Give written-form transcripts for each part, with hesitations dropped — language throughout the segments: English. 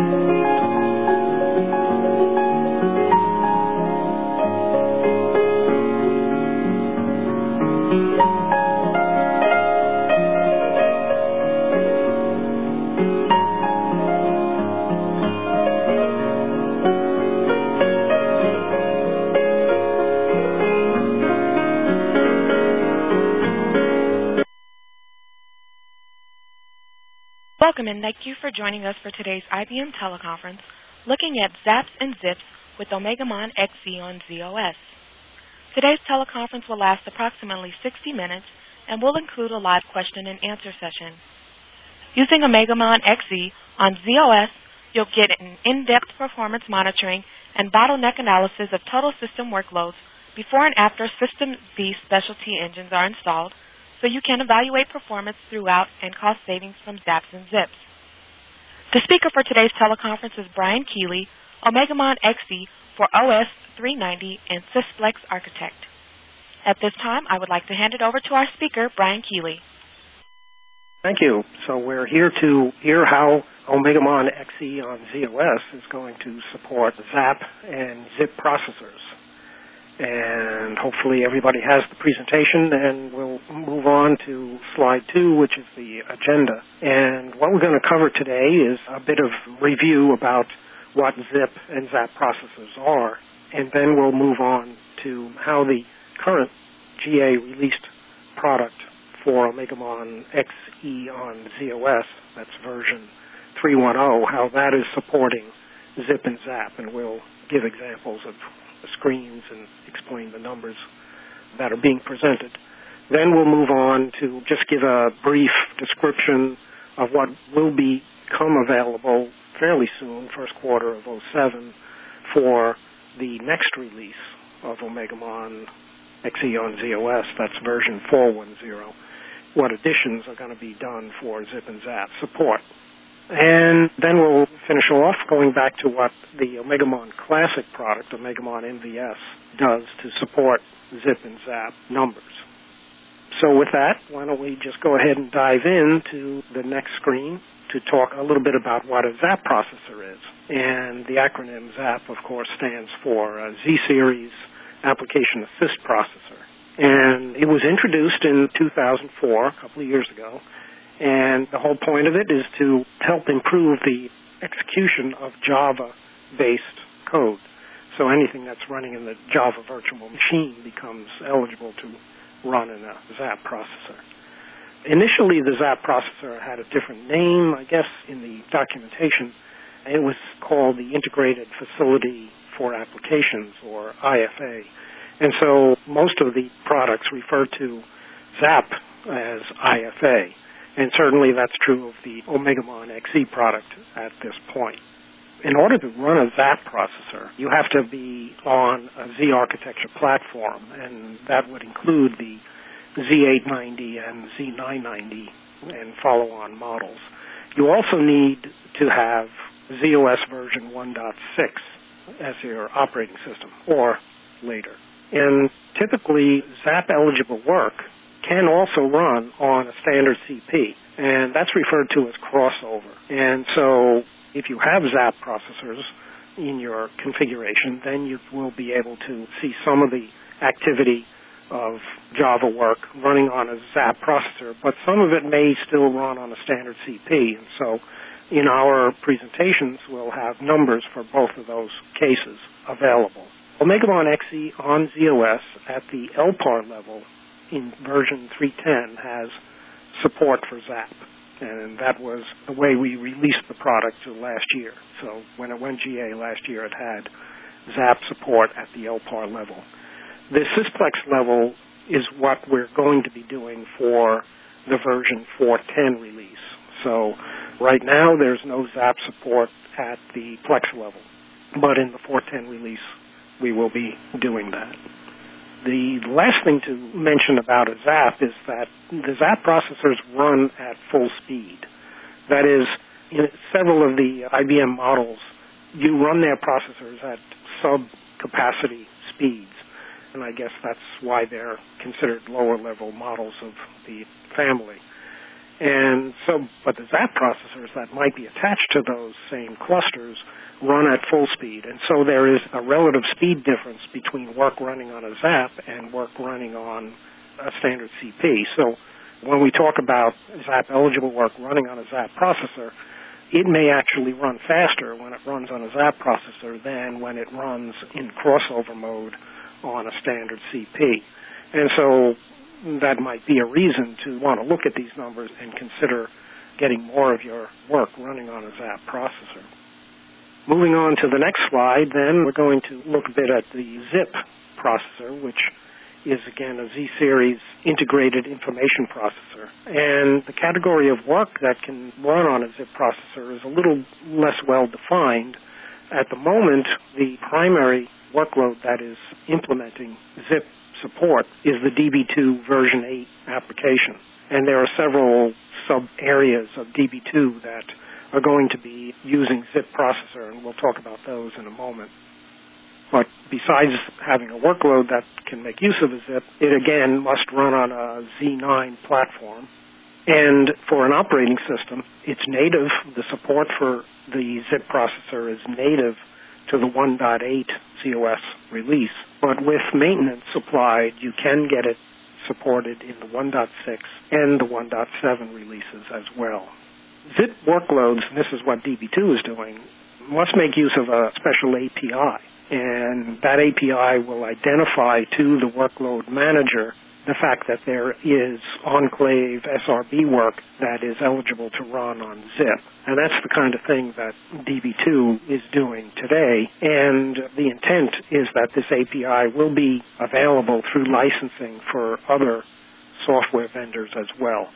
Welcome and thank you for joining us for today's IBM teleconference looking at Zaps and Zips with OmegaMon XE on z/OS. Today's teleconference will last approximately 60 minutes and will include a live question and answer session. Using OmegaMon XE on z/OS, you'll get an in-depth performance monitoring and bottleneck analysis of total system workloads before and after System Z specialty engines are installed, so you can evaluate performance throughout and cost savings from Zaps and Zips. The speaker for today's teleconference is Brian Keeley, OmegaMon XE for OS 390 and Sysplex Architect. At this time, I would like to hand it over to our speaker, Brian Keeley. Thank you. So we're here to hear how OmegaMon XE on z/OS is going to support Zap and Zip processors. And hopefully everybody has the presentation, and we'll move on to slide 2, which is the agenda. And what we're going to cover today is a bit of review about what Zip and Zap processors are, and then we'll move on to how the current GA released product for OmegaMon XE on z/OS, that's version 3.10, how that is supporting Zip and Zap, and we'll give examples of the screens and explain the numbers that are being presented. Then we'll move on to just give a brief description of what will become available fairly soon, first quarter of 2007, for the next release of OmegaMon XE on z/OS, that's version 4.10, what additions are going to be done for Zip and Zap support. And then we'll finish off going back to what the OmegaMon Classic product, OmegaMon MVS, does to support Zip and Zap numbers. So with that, why don't we just go ahead and dive into the next screen to talk a little bit about what a Zap processor is. And the acronym Zap, of course, stands for Z-Series Application Assist Processor. And it was introduced in 2004, a couple of years ago. And the whole point of it is to help improve the execution of Java-based code. So anything that's running in the Java virtual machine becomes eligible to run in a Zap processor. Initially, the Zap processor had a different name, I guess, in the documentation. It was called the Integrated Facility for Applications, or IFA. And so most of the products refer to Zap as IFA. And certainly that's true of the OmegaMon XE product at this point. In order to run a Zap processor, you have to be on a Z architecture platform, and that would include the Z890 and Z990 and follow-on models. You also need to have z/OS version 1.6 as your operating system, or later. And typically, Zap-eligible work can also run on a standard CP, and that's referred to as crossover. And so if you have Zap processors in your configuration, then you will be able to see some of the activity of Java work running on a Zap processor, but some of it may still run on a standard CP. And so in our presentations, we'll have numbers for both of those cases available. OmegaMon XE on z/OS at the LPAR level in version 3.10 has support for Zap, and that was the way we released the product last year. So when it went GA last year, it had Zap support at the LPAR level. The Sysplex level is what we're going to be doing for the version 4.10 release. So right now there's no Zap support at the Plex level, but in the 4.10 release we will be doing that. The last thing to mention about a Zap is that the Zap processors run at full speed. That is, in several of the IBM models, you run their processors at sub-capacity speeds, and I guess that's why they're considered lower-level models of the family. And so, but the ZAP processors that might be attached to those same clusters run at full speed. And so there is a relative speed difference between work running on a ZAP and work running on a standard CP. So when we talk about ZAP-eligible work running on a ZAP processor, it may actually run faster when it runs on a ZAP processor than when it runs in crossover mode on a standard CP. And so that might be a reason to want to look at these numbers and consider getting more of your work running on a ZAP processor. Moving on to the next slide, then, we're going to look a bit at the ZIP processor, which is, again, a Z-series integrated information processor. And the category of work that can run on a ZIP processor is a little less well-defined. At the moment, the primary workload that is implementing ZIP support is the DB2 version 8 application. And there are several sub-areas of DB2 that are going to be using ZIP processor, and we'll talk about those in a moment. But besides having a workload that can make use of a ZIP, it again must run on a Z9 platform. And for an operating system, it's native. The support for the ZIP processor is native to the 1.8 ZOS release. But with maintenance supplied, you can get it supported in the 1.6 and the 1.7 releases as well. ZIP workloads, and this is what DB2 is doing, must make use of a special API. And that API will identify to the workload manager the fact that there is enclave SRB work that is eligible to run on ZIP. And that's the kind of thing that DB2 is doing today. And the intent is that this API will be available through licensing for other software vendors as well.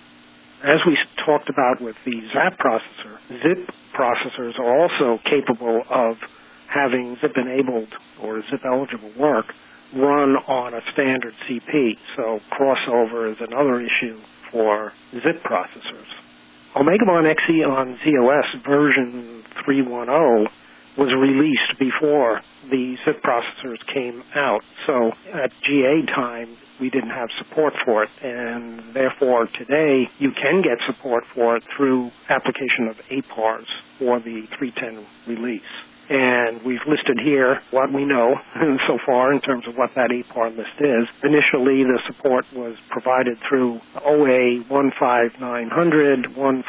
As we talked about with the ZAP processor, ZIP processors are also capable of having ZIP-enabled or ZIP-eligible work run on a standard CP. So crossover is another issue for ZIP processors. OmegaMon XE on ZOS version 3.10 was released before the ZIP processors came out. So at GA time, we didn't have support for it, and therefore today you can get support for it through application of APARs for the 3.10 release. And we've listed here what we know so far in terms of what that APAR list is. Initially, the support was provided through OA 15900,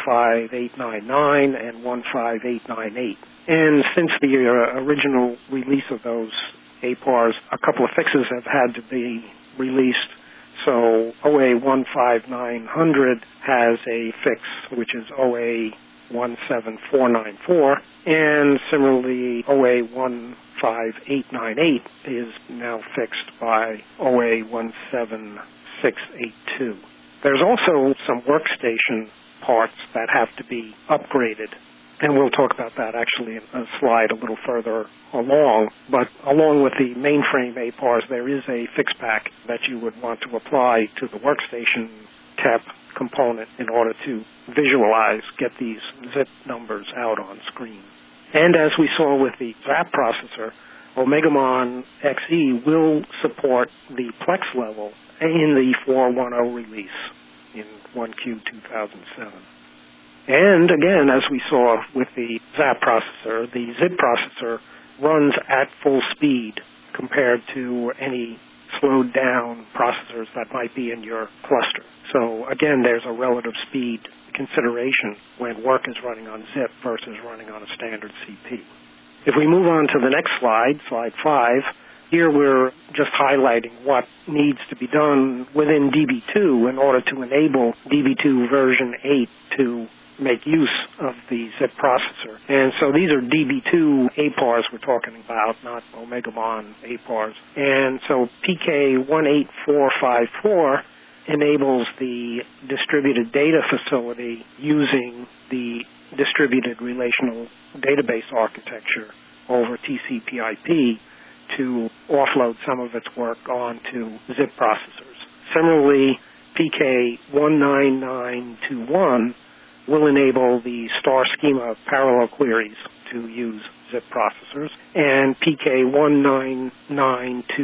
15899, and 15898. And since the original release of those APARs, a couple of fixes have had to be released. So OA 15900 has a fix, which is OA 17494, and similarly OA 15898 is now fixed by OA 17682. There's also some workstation parts that have to be upgraded, and we'll talk about that actually in a slide a little further along. But along with the mainframe APARs, there is a fix pack that you would want to apply to the workstation TEP component in order to visualize, get these ZIP numbers out on screen. And as we saw with the ZAP processor, OmegaMon XE will support the Plex level in the 4.10 release in 1Q 2007. And again, as we saw with the ZAP processor, the ZIP processor runs at full speed compared to any slowed down processors that might be in your cluster. So again, there's a relative speed consideration when work is running on ZIP versus running on a standard CP. If we move on to the next slide, slide 5, here we're just highlighting what needs to be done within DB2 in order to enable DB2 version 8 to make use of the ZIP processor. And so these are DB2 APARs we're talking about, not OmegaMon APARs. And so PK18454 enables the distributed data facility using the distributed relational database architecture over TCP/IP to offload some of its work onto ZIP processors. Similarly, PK19921 will enable the star schema parallel queries to use ZIP processors, and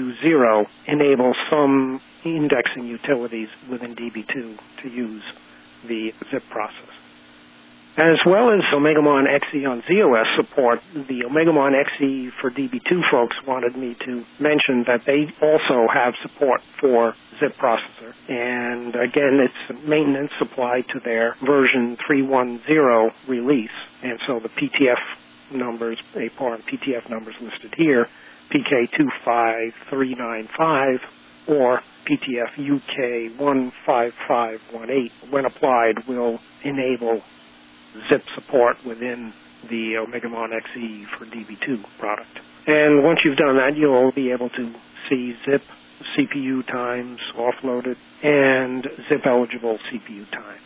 PK19920 enables some indexing utilities within DB2 to use the zip process. As well as OmegaMon XE on z/OS support, the OmegaMon XE for DB2 folks wanted me to mention that they also have support for zip processor. And again, it's maintenance applied to their version 3.10 release. And so the PTF numbers, APAR and PTF numbers listed here, PK25395 or PTF UK15518, when applied, will enable zip support within the OmegaMon XE for DB2 product. And once you've done that, you'll be able to see zip CPU times offloaded and zip-eligible CPU time.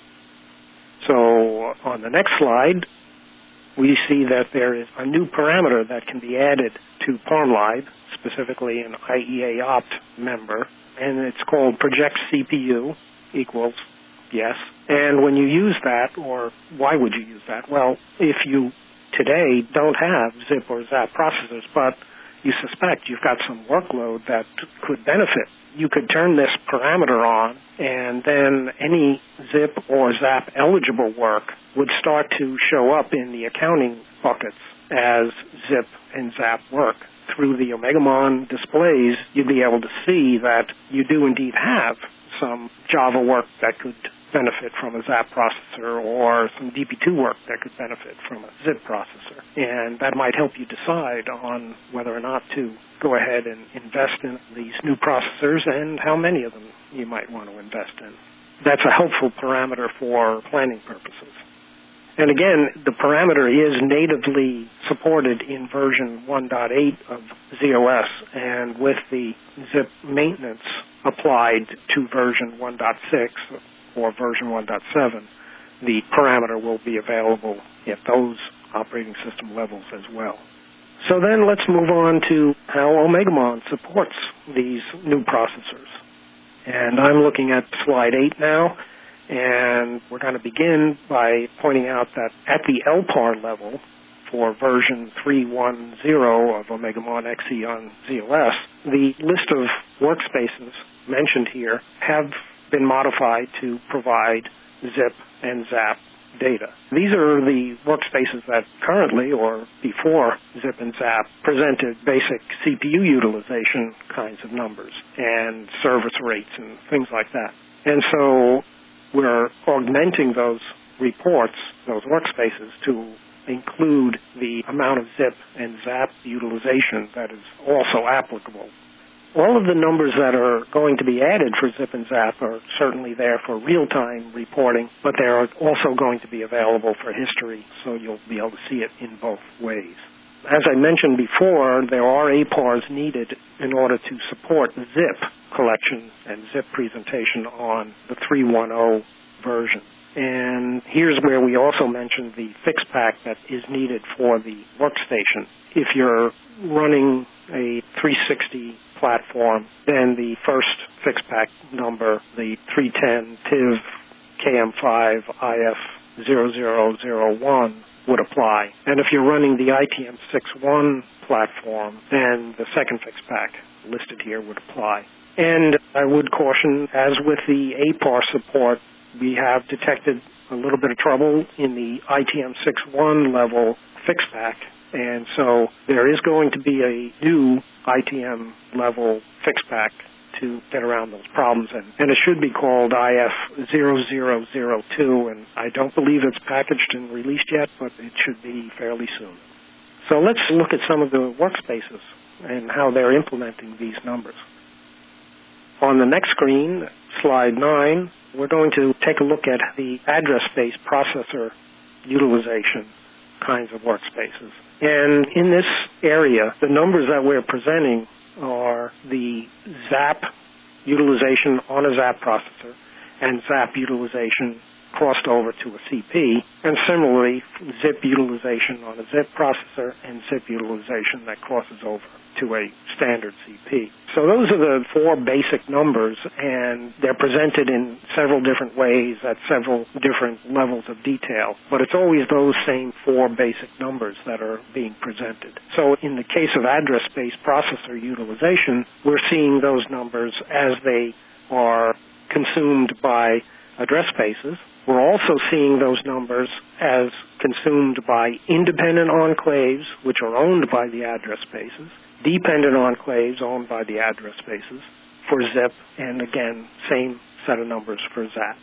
So on the next slide, we see that there is a new parameter that can be added to ParmLive, specifically an IEA opt member, and it's called project CPU equals yes. And when you use that, or why would you use that? Well, if you today don't have zip or zap processors, but you suspect you've got some workload that could benefit, you could turn this parameter on, and then any zip or zap eligible work would start to show up in the accounting buckets as zip and zap work. Through the OmegaMon displays, you'd be able to see that you do indeed have some Java work that could benefit from a zap processor or some DB2 work that could benefit from a zip processor. And that might help you decide on whether or not to go ahead and invest in these new processors and how many of them you might want to invest in. That's a helpful parameter for planning purposes. And again, the parameter is natively supported in version 1.8 of z/OS, and with the zip maintenance applied to version 1.6 or version 1.7, the parameter will be available at those operating system levels as well. So then let's move on to how OmegaMon supports these new processors. And I'm looking at slide 8 now. And we're going to begin by pointing out that at the LPAR level for version 3.10 of OmegaMon XE on z/OS, the list of workspaces mentioned here have been modified to provide zip and zap data. These are the workspaces that currently, or before zip and zap, presented basic CPU utilization kinds of numbers and service rates and things like that. And so we're augmenting those reports, those workspaces, to include the amount of zip and zap utilization that is also applicable. All of the numbers that are going to be added for zip and zap are certainly there for real-time reporting, but they're also going to be available for history, so you'll be able to see it in both ways. As I mentioned before, there are APARs needed in order to support zip collection and zip presentation on the 3.10 version. And here's where we also mentioned the fix pack that is needed for the workstation. If you're running a 360 platform, then the first fix pack number, the 310 TIV KM5 IF0001, would apply. And if you're running the ITM61 platform, then the second fix pack listed here would apply. And I would caution, as with the APAR support, we have detected a little bit of trouble in the ITM61 level fix pack, and so there is going to be a new ITM level fix pack to get around those problems, and it should be called IF0002, and I don't believe it's packaged and released yet, but it should be fairly soon. So let's look at some of the workspaces and how they're implementing these numbers. On the next screen, slide 9, we're going to take a look at the address-based processor utilization kinds of workspaces. And in this area, the numbers that we're presenting are the ZAP utilization on a ZAP processor and ZAP utilization crossed over to a CP, and similarly ZIP utilization on a ZIP processor and ZIP utilization that crosses over to a standard CP. So those are the four basic numbers, and they're presented in several different ways at several different levels of detail, but it's always those same four basic numbers that are being presented. So in the case of address-based processor utilization, we're seeing those numbers as they are consumed by address spaces. We're also seeing those numbers as consumed by independent enclaves, which are owned by the address spaces, dependent enclaves owned by the address spaces for ZIP, and again, same set of numbers for ZAP.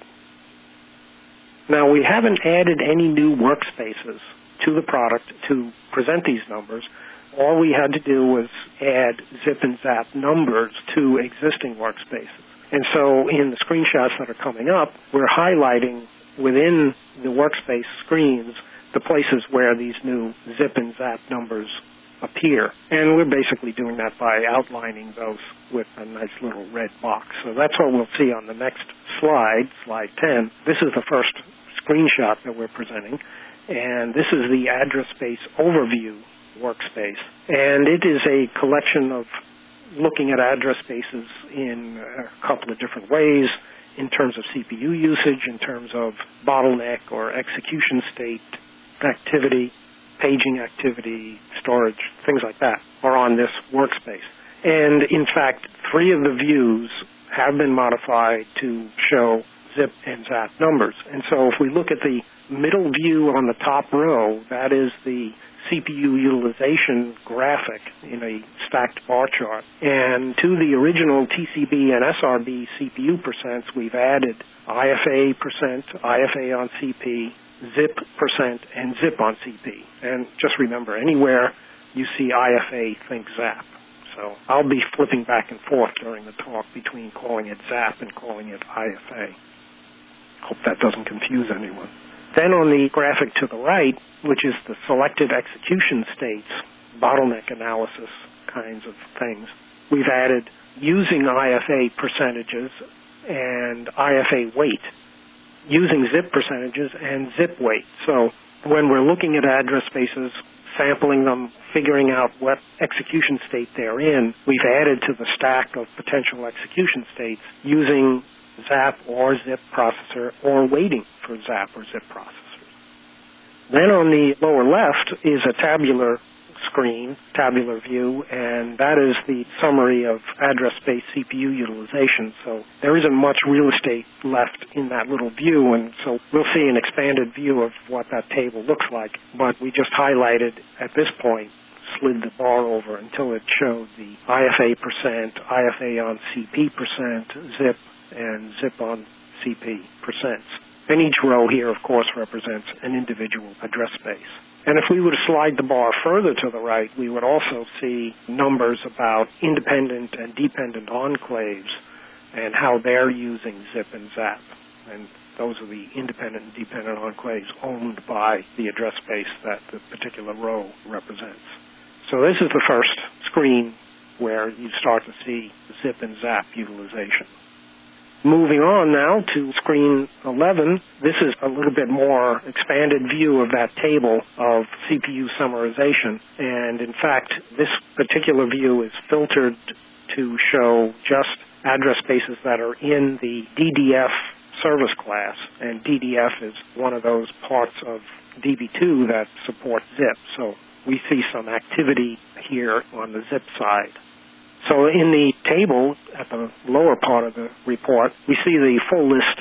Now, we haven't added any new workspaces to the product to present these numbers. All we had to do was add ZIP and ZAP numbers to existing workspaces. And so in the screenshots that are coming up, we're highlighting within the workspace screens the places where these new ZIP and ZAP numbers appear. And we're basically doing that by outlining those with a nice little red box. So that's what we'll see on the next slide, slide 10. This is the first screenshot that we're presenting, and this is the address space overview workspace. And it is a collection of looking at address spaces in a couple of different ways in terms of CPU usage, in terms of bottleneck or execution state activity, paging activity, storage, things like that are on this workspace. And in fact, 3 of the views have been modified to show ZIP and ZAP numbers. And so if we look at the middle view on the top row, that is the CPU utilization graphic in a stacked bar chart. And to the original TCB and SRB CPU percents, we've added IFA percent, IFA on CP, ZIP percent, and ZIP on CP. And just remember, anywhere you see IFA, think ZAP. So I'll be flipping back and forth during the talk between calling it ZAP and calling it IFA. Hope that doesn't confuse anyone. Then on the graphic to the right, which is the selected execution states, bottleneck analysis kinds of things, we've added using IFA percentages and IFA weight, using ZIP percentages and ZIP weight. So when we're looking at address spaces, sampling them, figuring out what execution state they're in, we've added to the stack of potential execution states using ZAP or ZIP processor or waiting for ZAP or ZIP processors. Then on the lower left is a tabular screen, tabular view, and that is the summary of address space CPU utilization. So there isn't much real estate left in that little view, and so we'll see an expanded view of what that table looks like. But we just highlighted at this point, slid the bar over until it showed the IFA percent, IFA on CP percent, ZIP, and ZIP on CP percents. And each row here, of course, represents an individual address space. And if we were to slide the bar further to the right, we would also see numbers about independent and dependent enclaves and how they're using ZIP and ZAP. And those are the independent and dependent enclaves owned by the address space that the particular row represents. So this is the first screen where you start to see ZIP and ZAP utilization. Moving on now to screen 11, this is a little bit more expanded view of that table of CPU summarization. And in fact, this particular view is filtered to show just address spaces that are in the DDF service class. And DDF is one of those parts of DB2 that support ZIP. So we see some activity here on the ZIP side. So in the table at the lower part of the report, we see the full list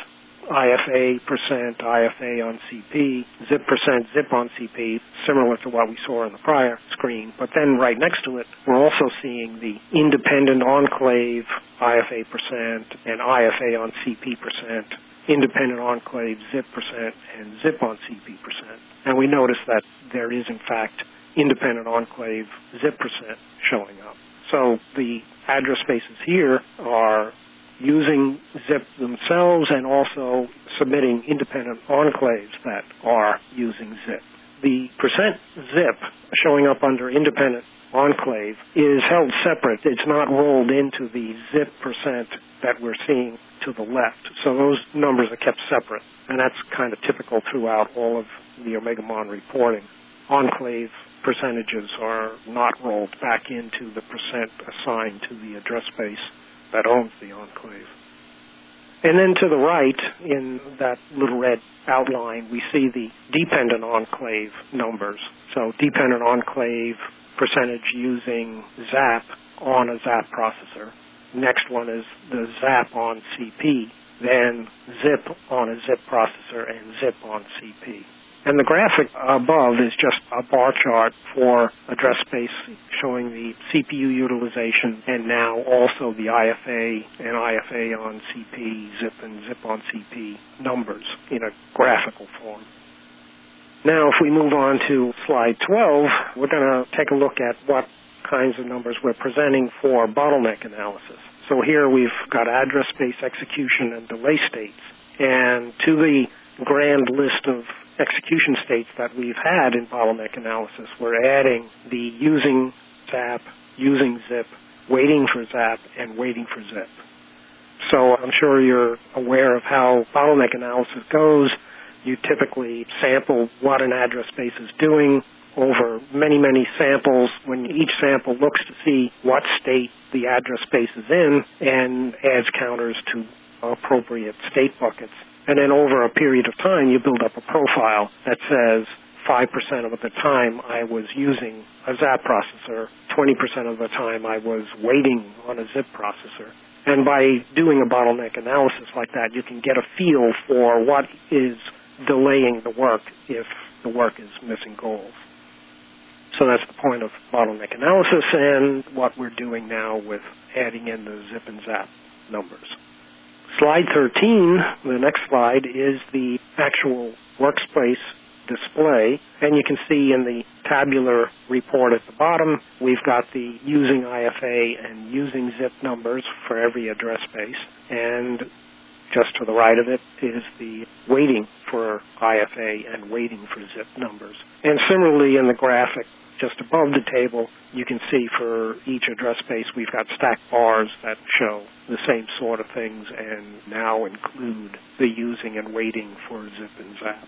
IFA percent, IFA on CP, ZIP percent, ZIP on CP, similar to what we saw in the prior screen. But then right next to it, we're also seeing the independent enclave IFA percent and IFA on CP percent, independent enclave ZIP percent, and ZIP on CP percent. And we notice that there is, in fact, independent enclave ZIP percent showing up. So the address spaces here are using ZIP themselves and also submitting independent enclaves that are using ZIP. The percent ZIP showing up under independent enclave is held separate. It's not rolled into the ZIP percent that we're seeing to the left. So those numbers are kept separate, and that's kind of typical throughout all of the OmegaMon reporting. Enclave percentages are not rolled back into the percent assigned to the address space that owns the enclave. And then to the right, in that little red outline, we see the dependent enclave numbers. So dependent enclave percentage using ZAP on a ZAP processor, next one is the ZAP on CP, then ZIP on a ZIP processor, and ZIP on CP. And the graphic above is just a bar chart for address space showing the CPU utilization and now also the IFA and IFA on CP, ZIP and ZIP on CP numbers in a graphical form. Now, if we move on to slide 12, we're going to take a look at what kinds of numbers we're presenting for bottleneck analysis. So here we've got address space execution and delay states. And to the grand list of execution states that we've had in bottleneck analysis, we're adding the using ZAP, using ZIP, waiting for ZAP, and waiting for ZIP. So I'm sure you're aware of how bottleneck analysis goes. You typically sample what an address space is doing over many, many samples. When each sample looks to see what state the address space is in and adds counters to appropriate state buckets. And then over a period of time, you build up a profile that says 5% of the time I was using a ZAP processor, 20% of the time I was waiting on a ZIP processor. And by doing a bottleneck analysis like that, you can get a feel for what is delaying the work if the work is missing goals. So that's the point of bottleneck analysis and what we're doing now with adding in the ZIP and ZAP numbers. Slide 13, the next slide, is the actual workspace display. And you can see in the tabular report at the bottom, we've got the using IFA and using ZIP numbers for every address space. And just to the right of it is the waiting for IFA and waiting for ZIP numbers. And similarly in the graphic just above the table, you can see for each address space we've got stacked bars that show the same sort of things and now include the using and waiting for ZIP and ZAP.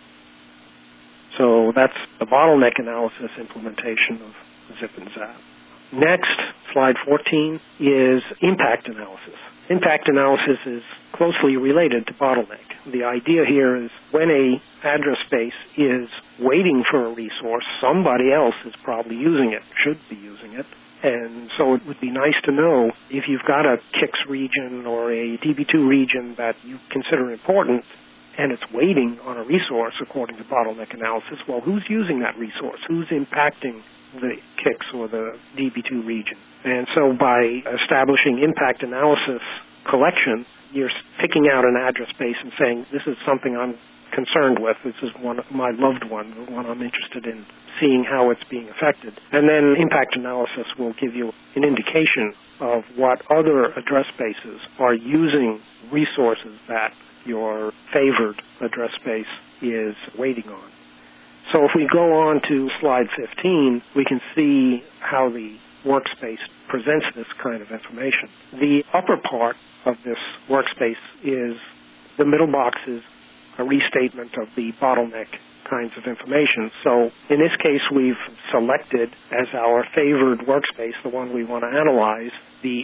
So that's the bottleneck analysis implementation of ZIP and ZAP. Next, slide 14, is impact analysis. Impact analysis is closely related to bottleneck. The idea here is when a address space is waiting for a resource, somebody else is probably using it, should be using it. And so it would be nice to know if you've got a CIX region or a DB2 region that you consider important and it's waiting on a resource according to bottleneck analysis, well, who's using that resource? Who's impacting the CIX or the DB2 region? And so by establishing impact analysis collection, you're picking out an address space and saying, this is something I'm concerned with. This is one of my loved one, the one I'm interested in seeing how it's being affected. And then impact analysis will give you an indication of what other address spaces are using resources that your favored address space is waiting on. So if we go on to slide 15, we can see how the workspace presents this kind of information. The upper part of this workspace is the middle box is a restatement of the bottleneck kinds of information. So in this case, we've selected as our favored workspace, the one we want to analyze, the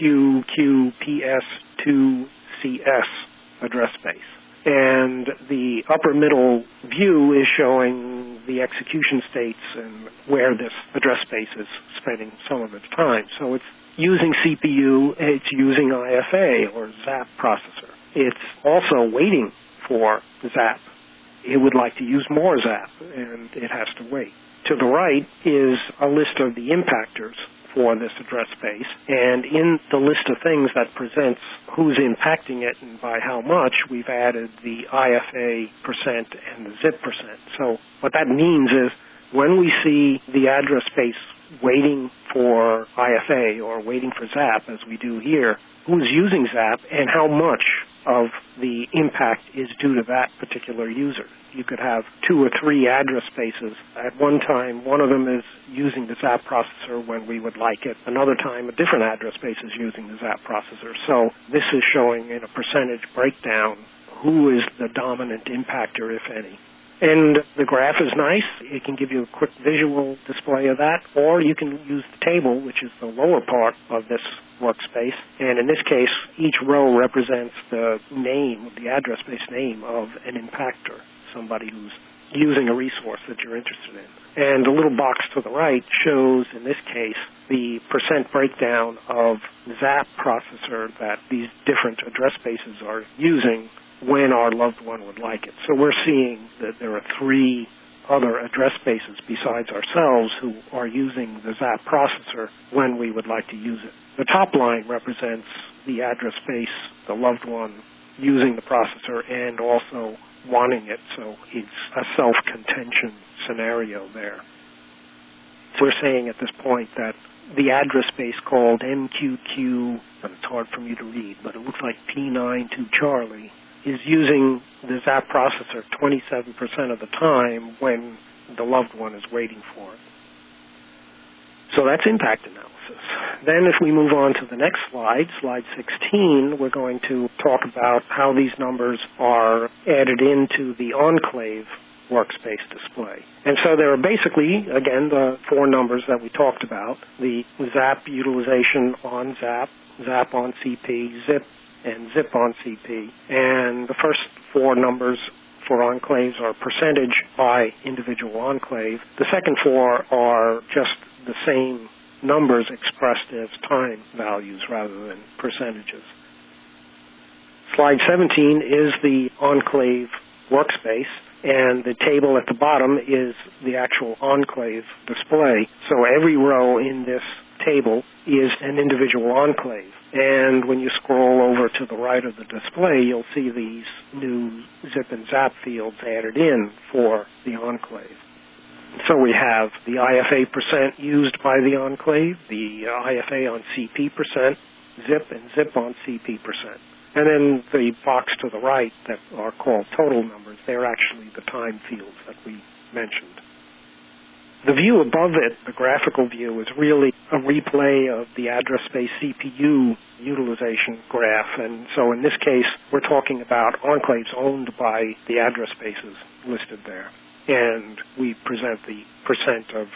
MQQPS2CS address space. And the upper middle view is showing the execution states and where this address space is spending some of its time. So it's using CPU, it's using IFA or ZAP processor. It's also waiting for ZAP. It would like to use more ZAP, and it has to wait. To the right is a list of the impactors for this address space, and in the list of things that presents who's impacting it and by how much, we've added the IFA percent and the ZIP percent. So what that means is when we see the address space waiting for IFA or waiting for ZAP, as we do here, who's using ZAP and how much of the impact is due to that particular user. You could have 2 or 3 address spaces. At one time, one of them is using the ZAP processor when we would like it. Another time, a different address space is using the ZAP processor. So this is showing in a percentage breakdown who is the dominant impactor, if any. And the graph is nice. It can give you a quick visual display of that, or you can use the table, which is the lower part of this workspace. And in this case, each row represents the name, the address space name of an impactor, somebody who's using a resource that you're interested in. And the little box to the right shows, in this case, the percent breakdown of ZAP processor that these different address spaces are using when our loved one would like it. So we're seeing that there are 3 other address spaces besides ourselves who are using the ZAP processor when we would like to use it. The top line represents the address space, the loved one using the processor and also wanting it, so it's a self-contention scenario there. So we're saying at this point that the address space called MQQ, and it's hard for me to read, but it looks like P9 to Charlie, is using the ZAP processor 27% of the time when the loved one is waiting for it. So that's impact analysis. Then if we move on to the next slide, slide 16, we're going to talk about how these numbers are added into the Enclave workspace display. And so there are basically, again, the 4 numbers that we talked about, the ZAP utilization on ZAP, ZAP on CP, ZIP, and ZIP on CP. And the first 4 numbers for enclaves are percentage by individual enclave. The second 4 are just the same numbers expressed as time values rather than percentages. Slide 17 is the enclave workspace, and the table at the bottom is the actual enclave display. So every row in this table is an individual enclave. And when you scroll over to the right of the display, you'll see these new ZIP and ZAP fields added in for the enclave. So we have the IFA percent used by the enclave, the IFA on CP percent, ZIP and ZIP on CP percent. And then the box to the right that are called total numbers, they're actually the time fields that we mentioned. The view above it, the graphical view, is really a replay of the address space CPU utilization graph. And so in this case, we're talking about enclaves owned by the address spaces listed there. And we present the percent of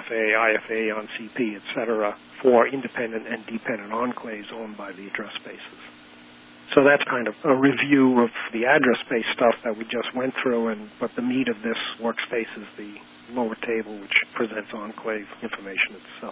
IFA on CP, et cetera, for independent and dependent enclaves owned by the address spaces. So that's kind of a review of the address space stuff that we just went through, but the meat of this workspace is the lower table, which presents enclave information itself.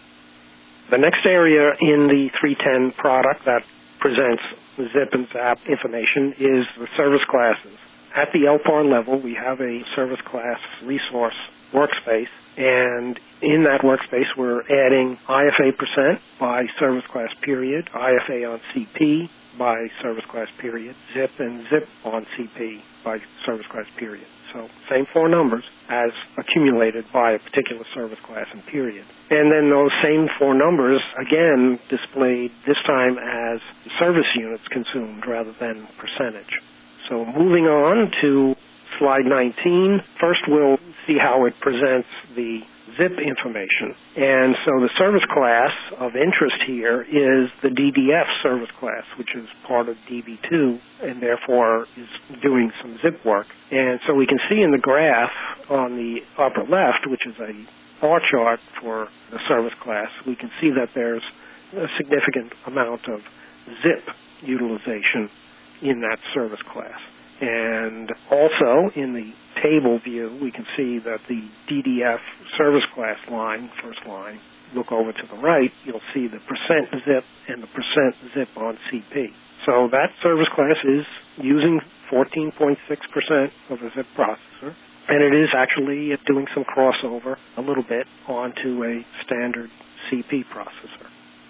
The next area in the 310 product that presents ZIP and ZAP information is the service classes. At the LPAR level, we have a service class resource workspace, and in that workspace, we're adding IFA percent by service class period, IFA on CP by service class period, ZIP and ZIP on CP by service class period. So same 4 numbers as accumulated by a particular service class and period. And then those same 4 numbers, again, displayed this time as service units consumed rather than percentage. So moving on to slide 19, first we'll see how it presents the ZIP information. And so the service class of interest here is the DDF service class, which is part of DB2 and therefore is doing some ZIP work. And so we can see in the graph on the upper left, which is a bar chart for the service class, we can see that there's a significant amount of ZIP utilization in that service class. And also in the table view, we can see that the DDF service class line, first line, look over to the right, you'll see the percent ZIP and the percent ZIP on CP. So that service class is using 14.6% of a ZIP processor, and it is actually doing some crossover a little bit onto a standard CP processor.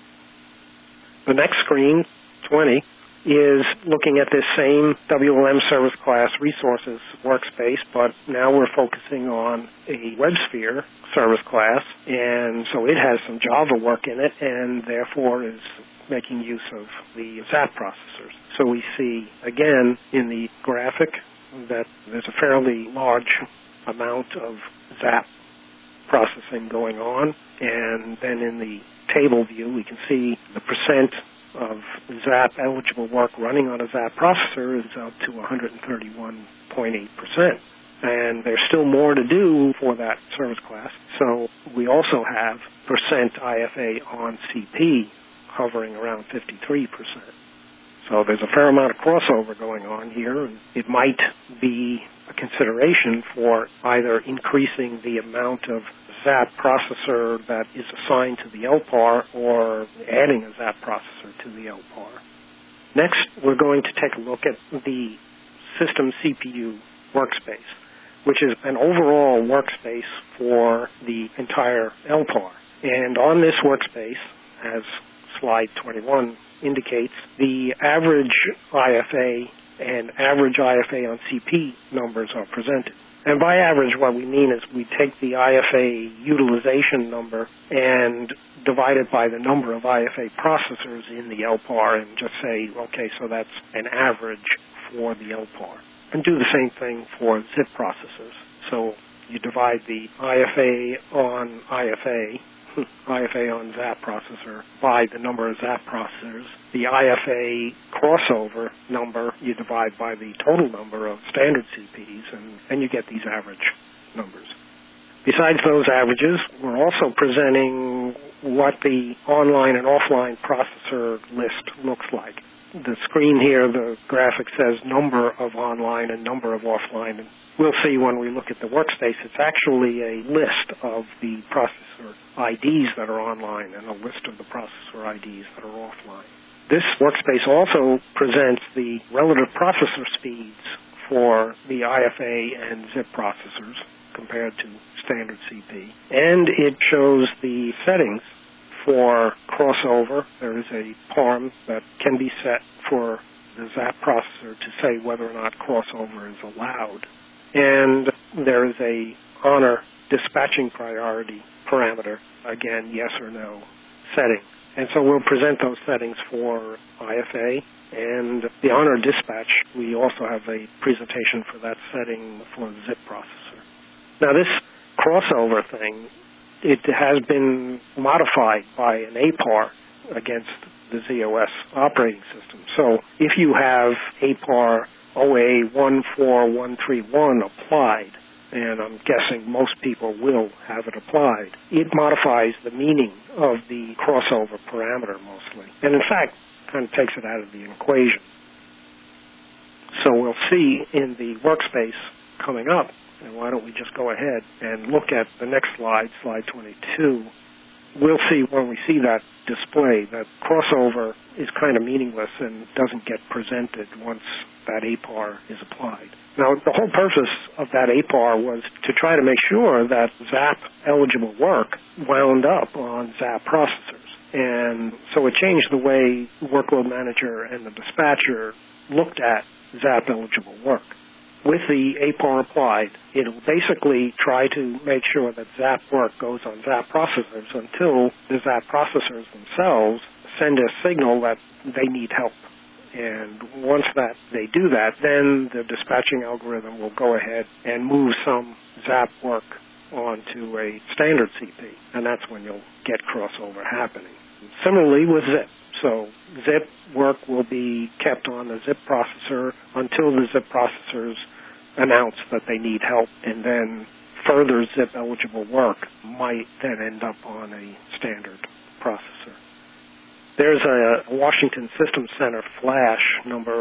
The next screen, 20, is looking at this same WLM service class resources workspace, but now we're focusing on a WebSphere service class, and so it has some Java work in it, and therefore is making use of the ZAP processors. So we see, again, in the graphic that there's a fairly large amount of ZAP processing going on, and then in the table view we can see the percent of ZAP eligible work running on a ZAP processor is up to 131.8%. And there's still more to do for that service class. So we also have percent IFA on CP hovering around 53%. So there's a fair amount of crossover going on here, and it might be a consideration for either increasing the amount of ZAP processor that is assigned to the LPAR or adding a ZAP processor to the LPAR. Next, we're going to take a look at the system CPU workspace, which is an overall workspace for the entire LPAR. And on this workspace, as slide 21 indicates, the average IFA and average IFA on CP numbers are presented. And by average, what we mean is we take the IFA utilization number and divide it by the number of IFA processors in the LPAR and just say, okay, so that's an average for the LPAR. And do the same thing for ZIP processors. So you divide the IFA on IFA, IFA on ZAP processor, by the number of ZAP processors. The IFA crossover number you divide by the total number of standard CPs, and you get these average numbers. Besides those averages, we're also presenting what the online and offline processor list looks like. The screen here, the graphic says number of online and number of offline. And we'll see when we look at the workspace, it's actually a list of the processor IDs that are online and a list of the processor IDs that are offline. This workspace also presents the relative processor speeds for the IFA and ZIP processors compared to standard CP. And it shows the settings for crossover. There is a PARM that can be set for the ZAP processor to say whether or not crossover is allowed. And there is a honor dispatching priority parameter, again, yes or no setting. And so we'll present those settings for IFA. And the honor dispatch, we also have a presentation for that setting for the ZIP processor. Now this crossover thing, it has been modified by an APAR against the ZOS operating system. So if you have APAR OA 14131 applied, and I'm guessing most people will have it applied, it modifies the meaning of the crossover parameter mostly. And in fact, kind of takes it out of the equation. So we'll see in the workspace coming up, and why don't we just go ahead and look at the next slide, slide 22. We'll see when we see that display that crossover is kind of meaningless and doesn't get presented once that APAR is applied. Now, the whole purpose of that APAR was to try to make sure that ZAP-eligible work wound up on ZAP processors. And so it changed the way the workload manager and the dispatcher looked at ZAP-eligible work. With the APAR applied, it'll basically try to make sure that ZAP work goes on ZAP processors until the ZAP processors themselves send a signal that they need help. And once that they do that, then the dispatching algorithm will go ahead and move some ZAP work onto a standard CP, and that's when you'll get crossover happening. Similarly with ZIP. So ZIP work will be kept on the ZIP processor until the ZIP processors announce that they need help, and then further ZIP-eligible work might then end up on a standard processor. There's a Washington System Center flash number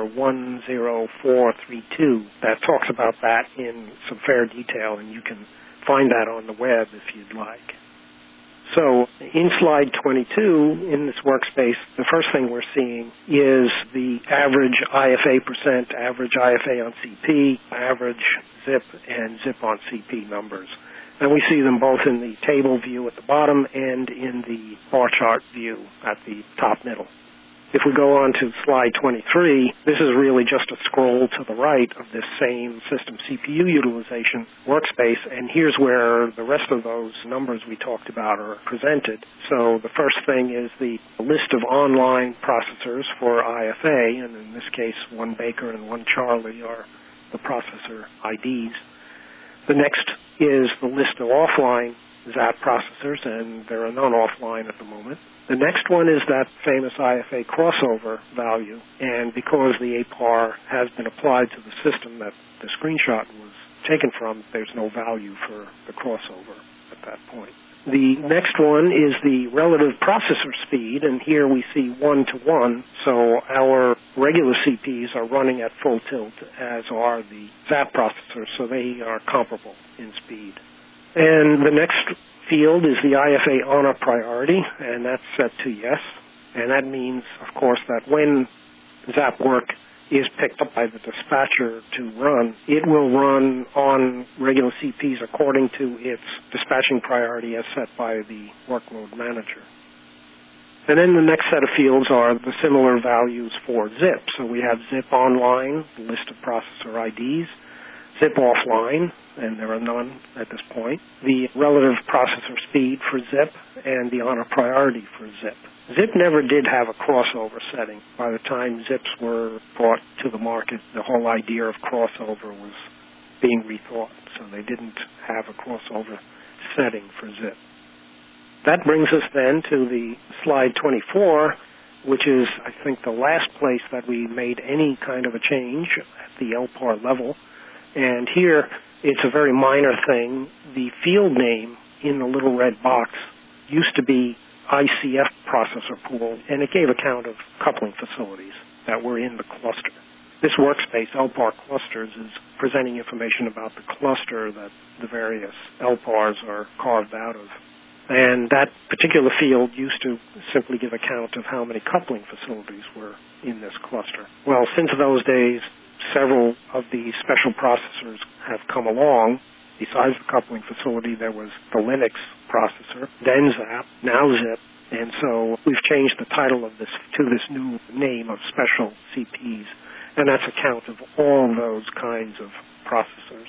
10432 that talks about that in some fair detail, and you can find that on the web if you'd like. So in slide 22, in this workspace, the first thing we're seeing is the average IFA percent, average IFA on CP, average ZIP, and ZIP on CP numbers. And we see them both in the table view at the bottom and in the bar chart view at the top middle. If we go on to slide 23, this is really just a scroll to the right of this same system CPU utilization workspace, and here's where the rest of those numbers we talked about are presented. So the first thing is the list of online processors for IFA, and in this case, one Baker and one Charlie are the processor IDs. The next is the list of offline ZAP processors, and there are none offline at the moment. The next one is that famous IFA crossover value, and because the APAR has been applied to the system that the screenshot was taken from, there's no value for the crossover at that point. The next one is the relative processor speed, and here we see 1-to-1, so our regular CPs are running at full tilt, as are the ZAP processors, so they are comparable in speed. And the next field is the IFA on-up priority, and that's set to yes. And that means, of course, that when ZAP work is picked up by the dispatcher to run, it will run on regular CPs according to its dispatching priority as set by the workload manager. And then the next set of fields are the similar values for ZIP. So we have ZIP online, the list of processor IDs, ZIP offline, and there are none at this point, the relative processor speed for ZIP, and the honor priority for ZIP. ZIP never did have a crossover setting. By the time ZIPs were brought to the market, the whole idea of crossover was being rethought, so they didn't have a crossover setting for ZIP. That brings us then to the slide 24, which is, I think, the last place that we made any kind of a change at the LPAR level. And here, it's a very minor thing. The field name in the little red box used to be ICF processor pool, and it gave account of coupling facilities that were in the cluster. This workspace, LPAR clusters, is presenting information about the cluster that the various LPARs are carved out of. And that particular field used to simply give account of how many coupling facilities were in this cluster. Well, since those days, several of the special processors have come along. Besides the coupling facility, there was the Linux processor, then ZAP, now ZIP, and so we've changed the title of this to this new name of special CPs, and that's a count of all those kinds of processors.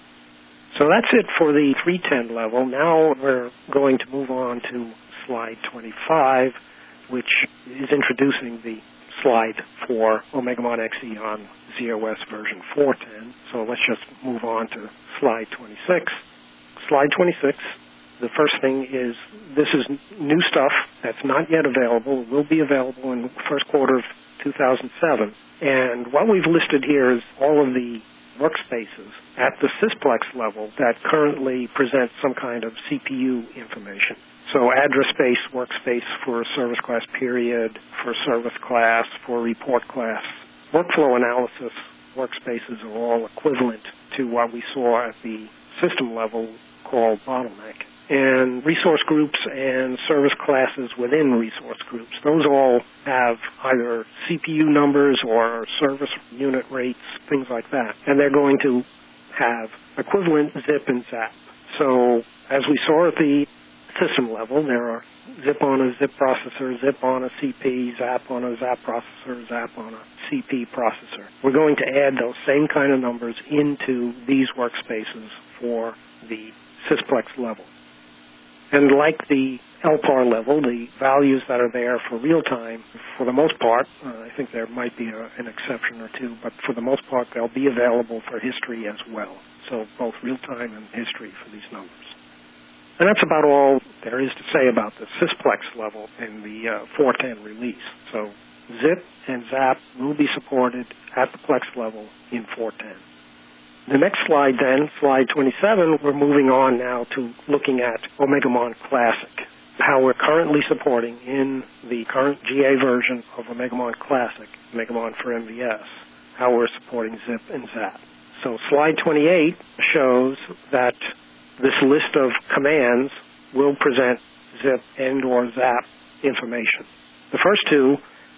So that's it for the 310 level. Now we're going to move on to slide 25, which is introducing the slide for OmegaMon XE on z/OS version 410. So let's just move on to slide 26. Slide 26, the first thing is this is new stuff that's not yet available. It will be available in the first quarter of 2007. And what we've listed here is all of the workspaces at the Sysplex level that currently present some kind of CPU information. So address space, workspace for service class period, for service class, for report class. Workflow analysis workspaces are all equivalent to what we saw at the system level called bottleneck. And resource groups and service classes within resource groups, those all have either CPU numbers or service unit rates, things like that. And they're going to have equivalent ZIP and ZAP. So as we saw at the system level, there are ZIP on a ZIP processor, ZIP on a CP, ZAP on a ZAP processor, ZAP on a CP processor. We're going to add those same kind of numbers into these workspaces for the Sysplex level. And like the LPAR level, the values that are there for real-time, for the most part, I think there might be an exception or two, but for the most part, they'll be available for history as well. So both real-time and history for these numbers. And that's about all there is to say about the Sysplex level in the 410 release. So ZIP and ZAP will be supported at the Plex level in 410. The next slide then, slide 27, we're moving on now to looking at OmegaMon Classic, how we're currently supporting in the current GA version of OmegaMon Classic, OmegaMon for MVS, how we're supporting ZIP and ZAP. So slide 28 shows that this list of commands will present ZIP and or ZAP information. The first two,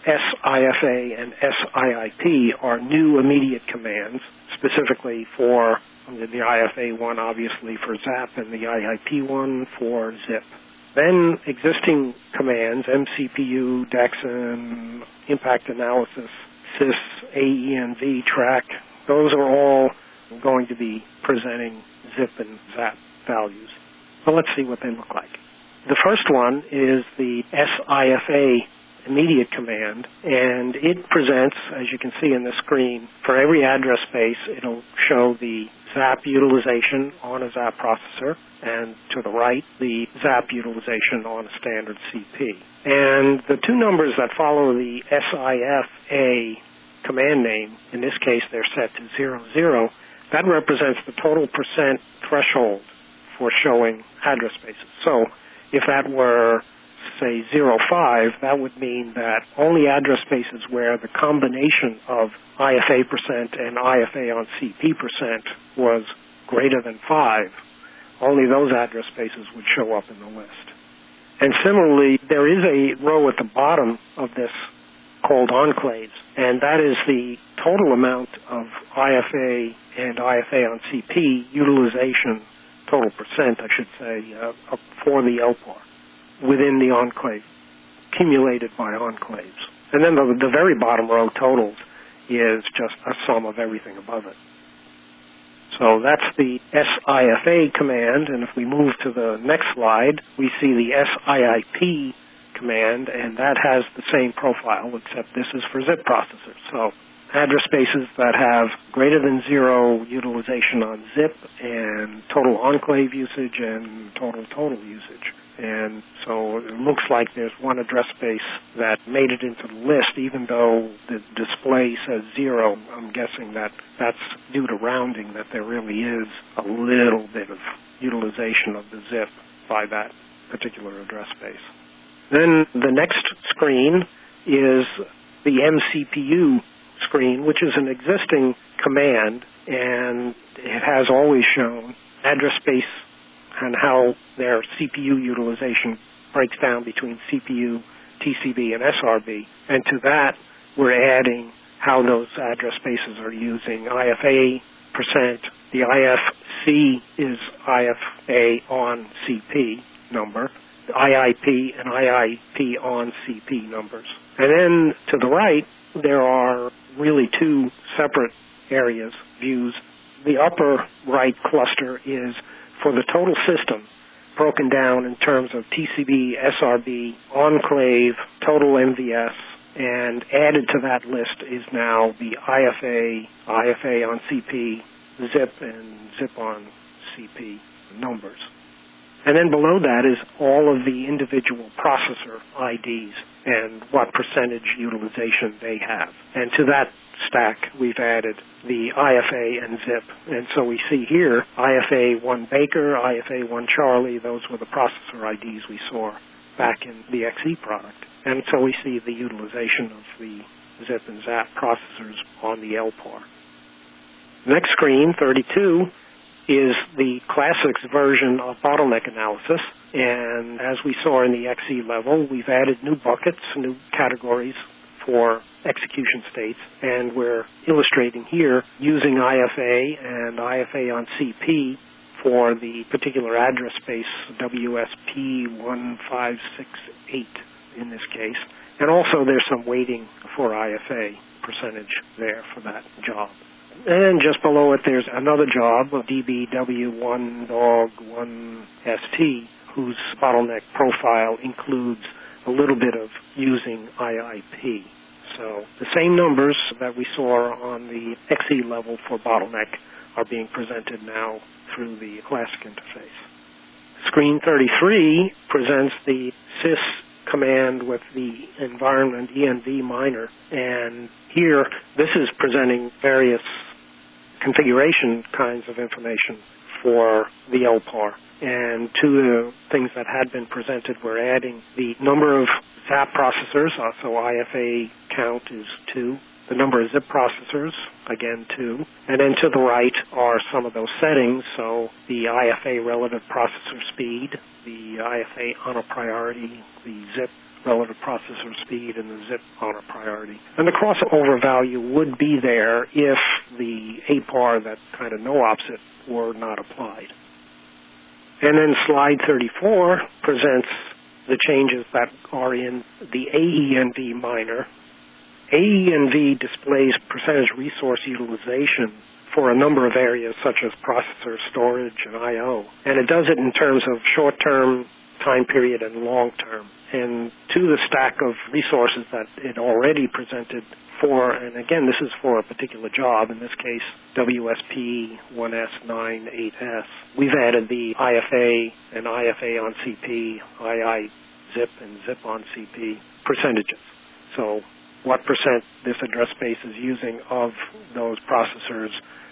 SIFA and SIIP, are new immediate commands, specifically for the IFA one, obviously, for ZAP, and the IIP one for ZIP. Then existing commands, MCPU, DEXIN, Impact Analysis, SYS, AENV, TRAC, those are all going to be presenting ZIP and ZAP values. So let's see what they look like. The first one is the SIFA immediate command, and it presents, as you can see in the screen, for every address space, it'll show the ZAP utilization on a ZAP processor, and to the right, the ZAP utilization on a standard CP. And the two numbers that follow the SIFA command name, in this case they're set to 00, that represents the total percent threshold for showing address spaces. So if that were, say, 05, that would mean that only address spaces where the combination of IFA percent and IFA on CP percent was greater than 5, only those address spaces would show up in the list. And similarly, there is a row at the bottom of this called enclaves, and that is the total amount of IFA and IFA on CP utilization, total percent, I should say, for the LPAR within the enclave, accumulated by enclaves. And then the very bottom row totals is just a sum of everything above it. So that's the SIFA command, and if we move to the next slide, we see the SIIP command, and that has the same profile, except this is for zip processors. So address spaces that have greater than 0 utilization on zip, and total enclave usage, and total usage. And so it looks like there's one address space that made it into the list, even though the display says 0. I'm guessing that that's due to rounding, that there really is a little bit of utilization of the zip by that particular address space. Then the next screen is the MCPU screen, which is an existing command, and it has always shown address space and how their CPU utilization breaks down between CPU, TCB, and SRB. And to that, we're adding how those address spaces are using IFA percent. The IFC is IFA on CP number, the IIP and IIP on CP numbers. And then to the right, there are really two separate areas, views. The upper right cluster is for the total system, broken down in terms of TCB, SRB, enclave, total MVS, and added to that list is now the IFA, IFA on CP, ZIP, and ZIP on CP numbers. And then below that is all of the individual processor IDs and what percentage utilization they have. And to that stack, we've added the IFA and ZIP. And so we see here IFA 1 Baker, IFA 1 Charlie. Those were the processor IDs we saw back in the XE product. And so we see the utilization of the ZIP and ZAP processors on the LPAR. Next screen, 32, is the classics version of bottleneck analysis. And as we saw in the XE level, we've added new buckets, new categories for execution states, and we're illustrating here using IFA and IFA on CP for the particular address space, WSP 1568 in this case. And also there's some weighting for IFA percentage there for that job. And just below it, there's another job, DBW1Dog1ST, whose bottleneck profile includes a little bit of using IIP. So the same numbers that we saw on the XE level for bottleneck are being presented now through the classic interface. Screen 33 presents the sys command with the environment env miner, and here this is presenting various configuration kinds of information for the LPAR. And to the things that had been presented, we're adding the number of ZAP processors, so IFA count is 2. The number of ZIP processors, again 2. And then to the right are some of those settings, so the IFA relative processor speed, the IFA honor priority, the ZIP relative processor speed, and the ZIP honor priority. And the crossover value would be there if the APAR, that kind of no-ops it, were not applied. And then slide 34 presents the changes that are in the AENV miner. AENV displays percentage resource utilization for a number of areas such as processor, storage, and I/O. And it does it in terms of short-term time period and long-term. And to the stack of resources that it already presented for, and again, this is for a particular job, in this case, WSP 1S98S, we've added the IFA and IFA on CP, II ZIP and ZIP on CP percentages. So what percent this address space is using of those processors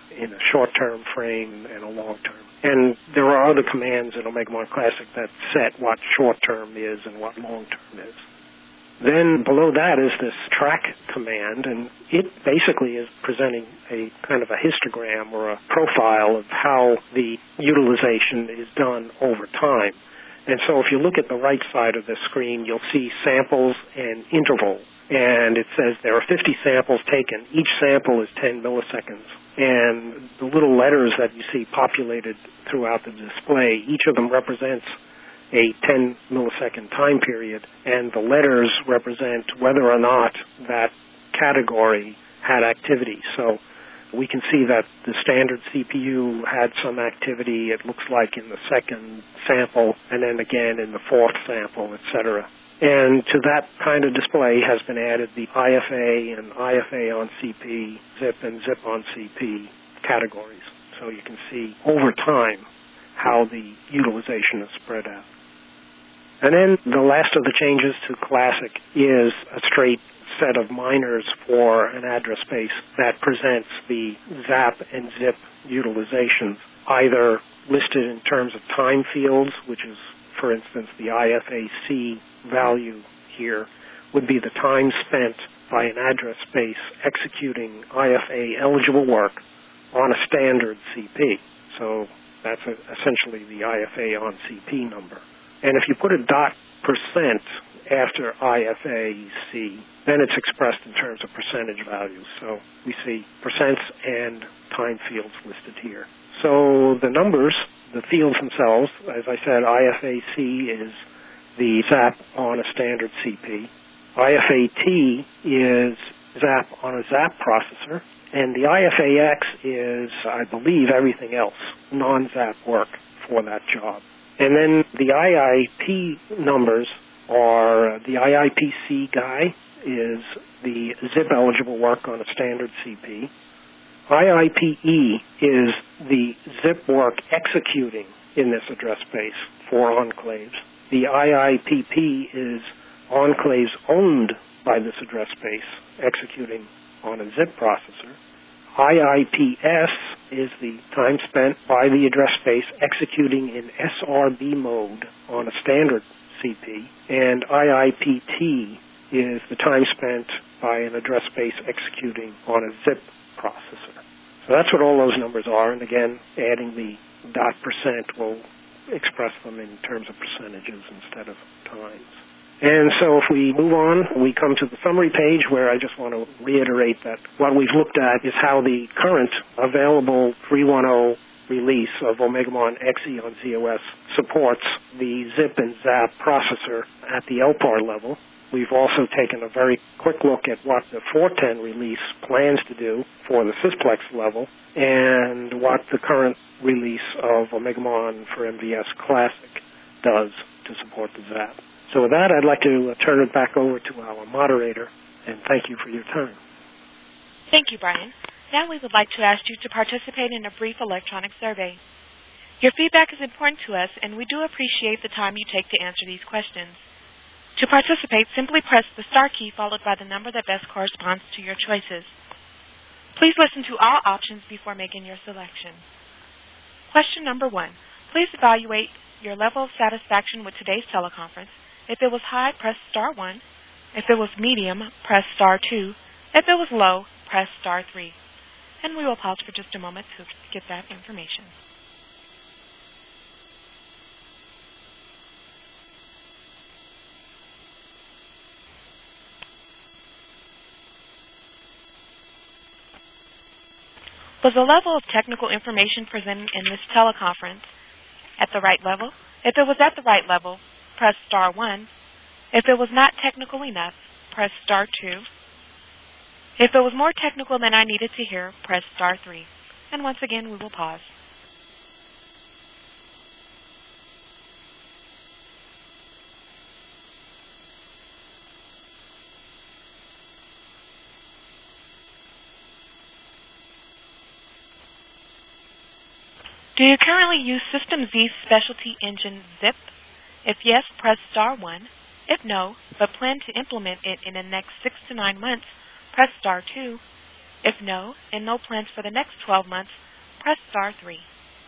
in a short-term frame and a long-term. And there are other commands in OmegaMon Classic that set what short-term is and what long-term is. Then below that is this track command, and it basically is presenting a kind of a histogram or a profile of how the utilization is done over time. And so if you look at the right side of the screen, you'll see samples and interval. And it says there are 50 samples taken. Each sample is 10 milliseconds. And the little letters that you see populated throughout the display, each of them represents a 10 millisecond time period, and the letters represent whether or not that category had activity. So we can see that the standard CPU had some activity, it looks like, in the second sample, and then again in the fourth sample, etc. And to that kind of display has been added the IFA and IFA on CP, ZIP and ZIP on CP categories. So you can see over time how the utilization is spread out. And then the last of the changes to Classic is a straight set of minors for an address space that presents the ZAP and ZIP utilizations, either listed in terms of time fields, which is, for instance, the IFAC value here would be the time spent by an address space executing IFA-eligible work on a standard CP. So that's essentially the IFA on CP number. And if you put a .% after IFAC, then it's expressed in terms of percentage values. So we see percents and time fields listed here. So the numbers, the fields themselves, as I said, IFAC is the ZAP on a standard CP. IFAT is ZAP on a ZAP processor. And the IFAX is, I believe, everything else, non-ZAP work for that job. And then the IIP numbers are the IIPC guy is the ZIP-eligible work on a standard CP. IIPE is the ZIP work executing in this address space for enclaves. The IIPP is enclaves owned by this address space executing on a ZIP processor. IIPS is the time spent by the address space executing in SRB mode on a standard CP, and IIPT is the time spent by an address space executing on a ZIP processor. So that's what all those numbers are, and again, adding the .% will express them in terms of percentages instead of times. And so if we move on, we come to the summary page where I just want to reiterate that what we've looked at is how the current available 3.10 release of OmegaMon XE on z/OS supports the ZIP and ZAP processor at the LPAR level. We've also taken a very quick look at what the 4.10 release plans to do for the Sysplex level and what the current release of OmegaMon for MVS Classic does to support the ZAP. So with that, I'd like to turn it back over to our moderator, and thank you for your time. Thank you, Brian. Now we would like to ask you to participate in a brief electronic survey. Your feedback is important to us, and we do appreciate the time you take to answer these questions. To participate, simply press the star key followed by the number that best corresponds to your choices. Please listen to all options before making your selection. Question number 1. Please evaluate your level of satisfaction with today's teleconference. If it was high, press star 1. If it was medium, press star 2. If it was low, press star 3. And we will pause for just a moment to get that information. Was the level of technical information presented in this teleconference at the right level? If it was at the right level, press star 1. If it was not technical enough, press star 2. If it was more technical than I needed to hear, press star 3. And once again, we will pause. Do you currently use System Z's specialty engine ZIP? If yes, press star 1. If no, but plan to implement it in the next 6 to 9 months, press star 2. If no, and no plans for the next 12 months, press star 3.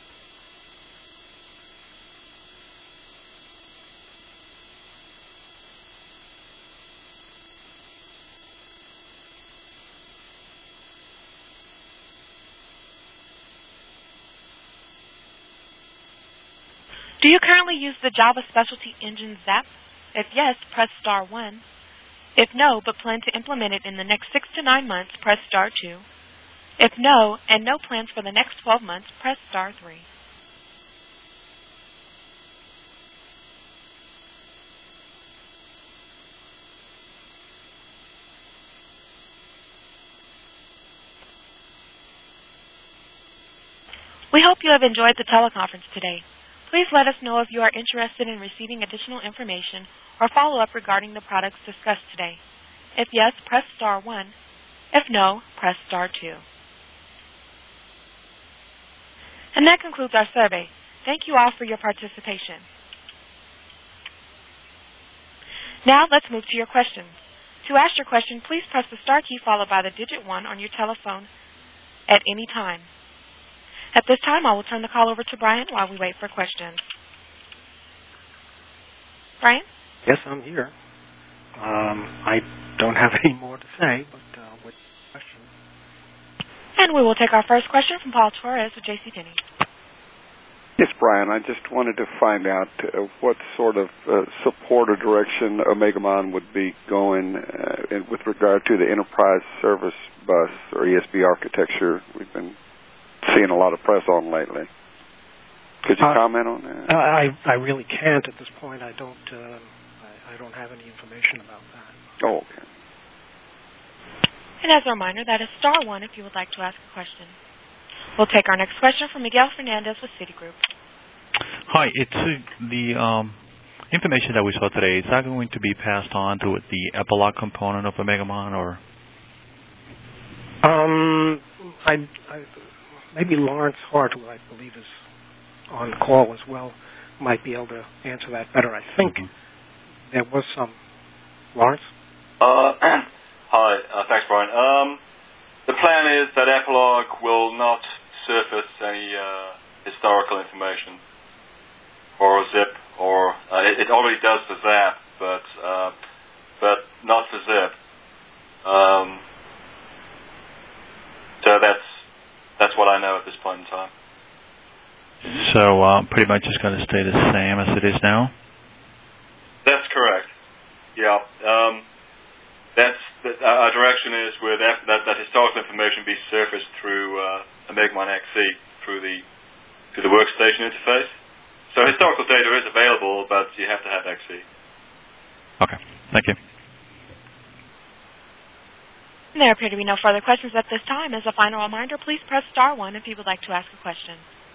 Do you currently use the Java Specialty Engine Zap? If yes, press star 1. If no, but plan to implement it in the next 6 to 9 months, press star 2. If no, and no plans for the next 12 months, press star 3. We hope you have enjoyed the teleconference today. Please let us know if you are interested in receiving additional information or follow-up regarding the products discussed today. If yes, press star 1. If no, press star 2. And that concludes our survey. Thank you all for your participation. Now let's move to your questions. To ask your question, please press the star key followed by the digit 1 on your telephone at any time. At this time, I will turn the call over to Brian while we wait for questions. Brian? Yes, I'm here. I don't have any more to say, but what question? And we will take our first question from Paul Torres with JCPenney. Yes, Brian, I just wanted to find out what sort of support or direction OmegaMon would be going with regard to the Enterprise Service Bus or ESB architecture we've been seeing a lot of press on lately. Could you comment on that? I really can't at this point. I don't have any information about that. Oh, okay. And as a reminder, that is star 1 if you would like to ask a question. We'll take our next question from Miguel Fernandez with Citigroup. Hi, it's the information that we saw today. Is that going to be passed on to the Epilogue component of OmegaMon, or? Maybe Lawrence Hart, who I believe is on the call as well, might be able to answer that better. I think there was some. Lawrence? Hi, thanks, Brian. The plan is that Epilogue will not surface any historical information or zip, or it already does for ZAP, but not for zip. So that's what I know at this point in time. So pretty much it's going to stay the same as it is now? That's correct. Yeah. Our direction is with that historical information be surfaced through OmegaMon XC through the workstation interface. So historical data is available, but you have to have XC. Okay. Thank you. There appear to be no further questions at this time. As a final reminder, please press star 1 if you would like to ask a question.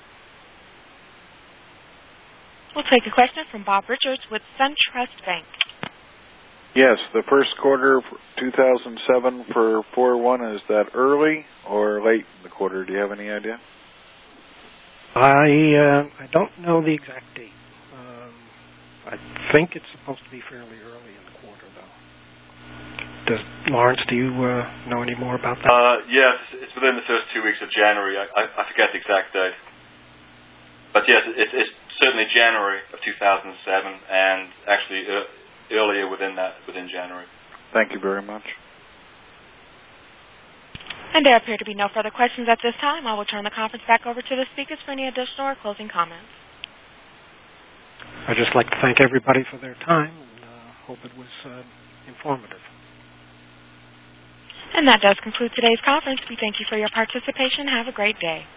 We'll take a question from Bob Richards with SunTrust Bank. Yes, the first quarter 2007 for 4.1, is that early or late in the quarter? Do you have any idea? I don't know the exact date. I think it's supposed to be fairly early in the quarter, though. Lawrence, do you know any more about that? Yes, it's within the first 2 weeks of January. I forget the exact date. But yes, it's certainly January of 2007, and actually earlier within January. Thank you very much. And there appear to be no further questions at this time. I will turn the conference back over to the speakers for any additional or closing comments. I'd just like to thank everybody for their time and hope it was informative. And that does conclude today's conference. We thank you for your participation. Have a great day.